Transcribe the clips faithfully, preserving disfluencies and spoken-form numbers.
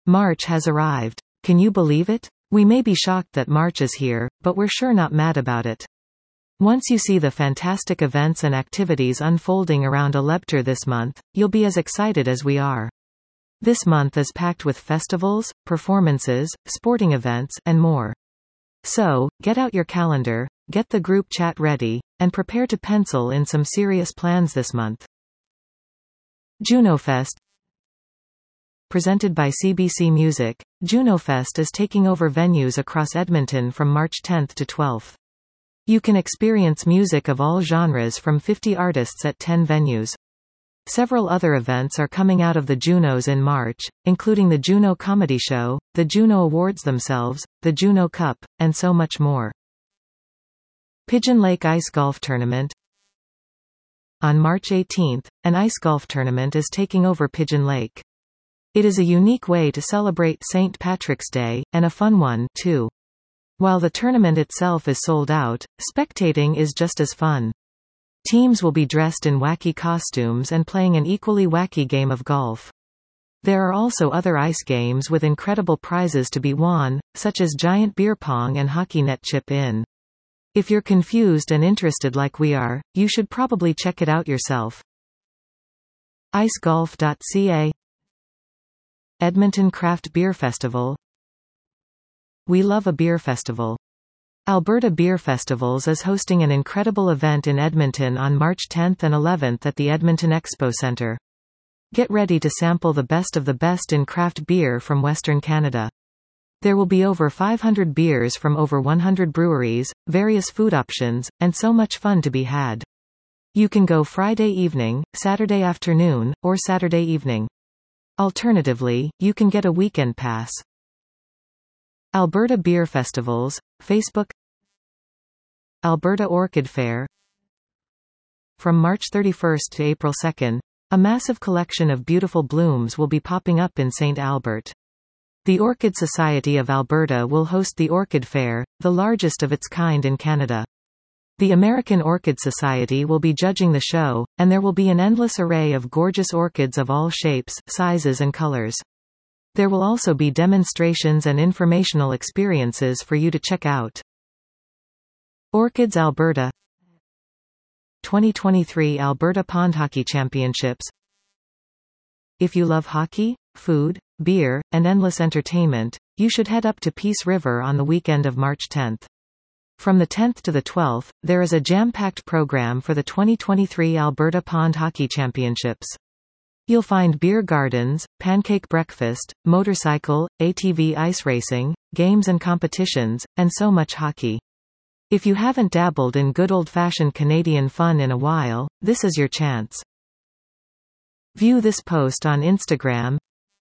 March has arrived. Can you believe it? We may be shocked that March is here, but we're sure not mad about it. Once you see the fantastic events and activities unfolding around Älvbter this month, you'll be as excited as we are. This month is packed with festivals, performances, sporting events, and more. So, get out your calendar, get the group chat ready, and prepare to pencil in some serious plans this month. JunoFest. Presented by C B C Music, JunoFest is taking over venues across Edmonton from March tenth to twelfth. You can experience music of all genres from fifty artists at ten venues. Several other events are coming out of the Junos in March, including the Juno Comedy Show, the Juno Awards themselves, the Juno Cup, and so much more. Pigeon Lake Ice Golf Tournament. On March eighteenth, an ice golf tournament is taking over Pigeon Lake. It is a unique way to celebrate Saint Patrick's Day, and a fun one, too. While the tournament itself is sold out, spectating is just as fun. Teams will be dressed in wacky costumes and playing an equally wacky game of golf. There are also other ice games with incredible prizes to be won, such as giant beer pong and hockey net chip-in. If you're confused and interested like we are, you should probably check it out yourself. ice golf dot c a. Edmonton Craft Beer Festival. We love a beer festival. Alberta Beer Festivals is hosting an incredible event in Edmonton on March tenth and eleventh at the Edmonton Expo Centre. Get ready to sample the best of the best in craft beer from Western Canada. There will be over five hundred beers from over one hundred breweries, various food options, and so much fun to be had. You can go Friday evening, Saturday afternoon, or Saturday evening. Alternatively, you can get a weekend pass. Alberta Beer Festivals, Facebook. Alberta Orchid Fair. From March thirty-first to April second, a massive collection of beautiful blooms will be popping up in Saint Albert. The Orchid Society of Alberta will host the Orchid Fair, the largest of its kind in Canada. The American Orchid Society will be judging the show, and there will be an endless array of gorgeous orchids of all shapes, sizes and colors. There will also be demonstrations and informational experiences for you to check out. Orchids Alberta. twenty twenty-three Alberta Pond Hockey Championships. If you love hockey, food, beer, and endless entertainment, you should head up to Peace River on the weekend of March tenth. From the tenth to the twelfth, there is a jam-packed program for the twenty twenty-three Alberta Pond Hockey Championships. You'll find beer gardens, pancake breakfast, motorcycle, A T V ice racing, games and competitions, and so much hockey. If you haven't dabbled in good old-fashioned Canadian fun in a while, this is your chance. View this post on Instagram.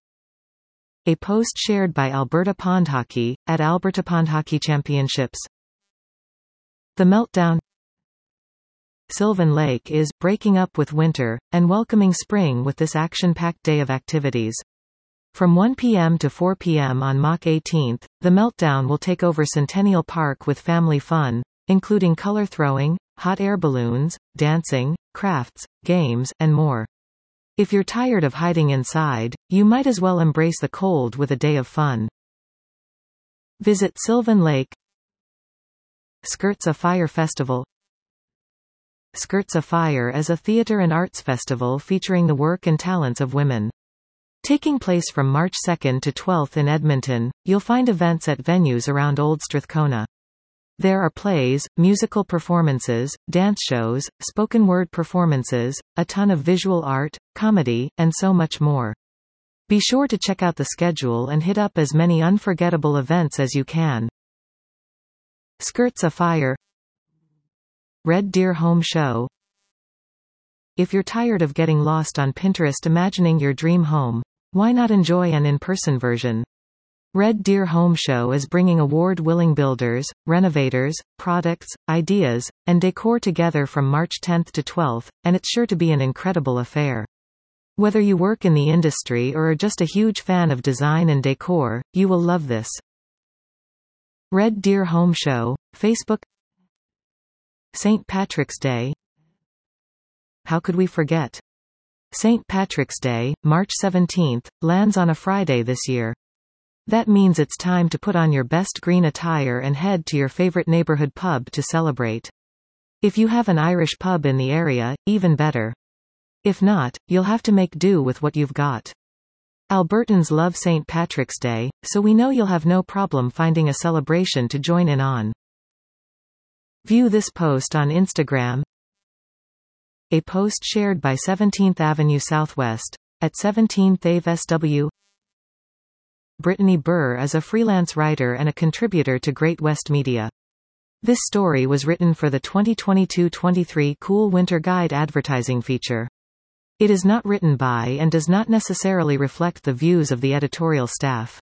A post shared by Alberta Pond Hockey, at Alberta Pond Hockey Championships. The Meltdown. Sylvan Lake is breaking up with winter, and welcoming spring with this action-packed day of activities. From one p m to four p m on March eighteenth, The Meltdown will take over Centennial Park with family fun, including color throwing, hot air balloons, dancing, crafts, games, and more. If you're tired of hiding inside, you might as well embrace the cold with a day of fun. Visit Sylvan Lake. Skirts Afire Festival. Skirts Afire is a theatre and arts festival featuring the work and talents of women. Taking place from March second to twelfth in Edmonton, you'll find events at venues around Old Strathcona. There are plays, musical performances, dance shows, spoken word performances, a ton of visual art, comedy, and so much more. Be sure to check out the schedule and hit up as many unforgettable events as you can. Skirts Afire. Red Deer Home Show. If you're tired of getting lost on Pinterest imagining your dream home, why not enjoy an in-person version? Red Deer Home Show is bringing award-winning builders, renovators, products, ideas, and decor together from March tenth to twelfth, and it's sure to be an incredible affair. Whether you work in the industry or are just a huge fan of design and decor, you will love this. Red Deer Home Show, Facebook. Saint Patrick's Day. How could we forget? Saint Patrick's Day, March seventeenth, lands on a Friday this year. That means it's time to put on your best green attire and head to your favorite neighborhood pub to celebrate. If you have an Irish pub in the area, even better. If not, you'll have to make do with what you've got. Albertans love Saint Patrick's Day, so we know you'll have no problem finding a celebration to join in on. View this post on Instagram. A post shared by seventeenth Avenue Southwest, at seventeenth Ave S W. Brittany Burr is a freelance writer and a contributor to Great West Media. This story was written for the twenty twenty-two twenty-three Cool Winter Guide advertising feature. It is not written by and does not necessarily reflect the views of the editorial staff.